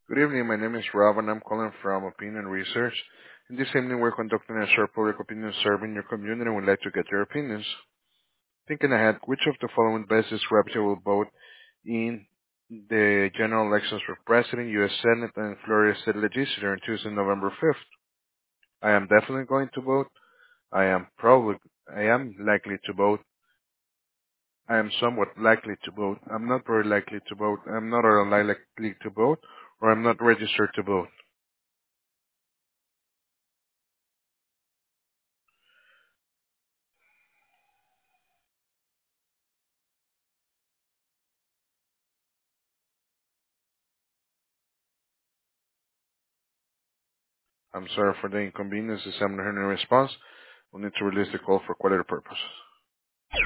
Good evening. My name is Rob, and I'm calling from Opinion Research. In this evening, we're conducting a short public opinion survey in your community, and we'd like to get your opinions. Thinking ahead, which of the following best describes you will vote in the general elections for President, U.S. Senate, and Florida State Legislature on Tuesday, November 5th? I am definitely going to vote. I am likely to vote. I am somewhat likely to vote. I'm not very likely to vote. I'm not likely to vote, or I'm not registered to vote. I'm sorry for the inconvenience. As I'm not hearing a response, we'll need to release the call for quality purposes.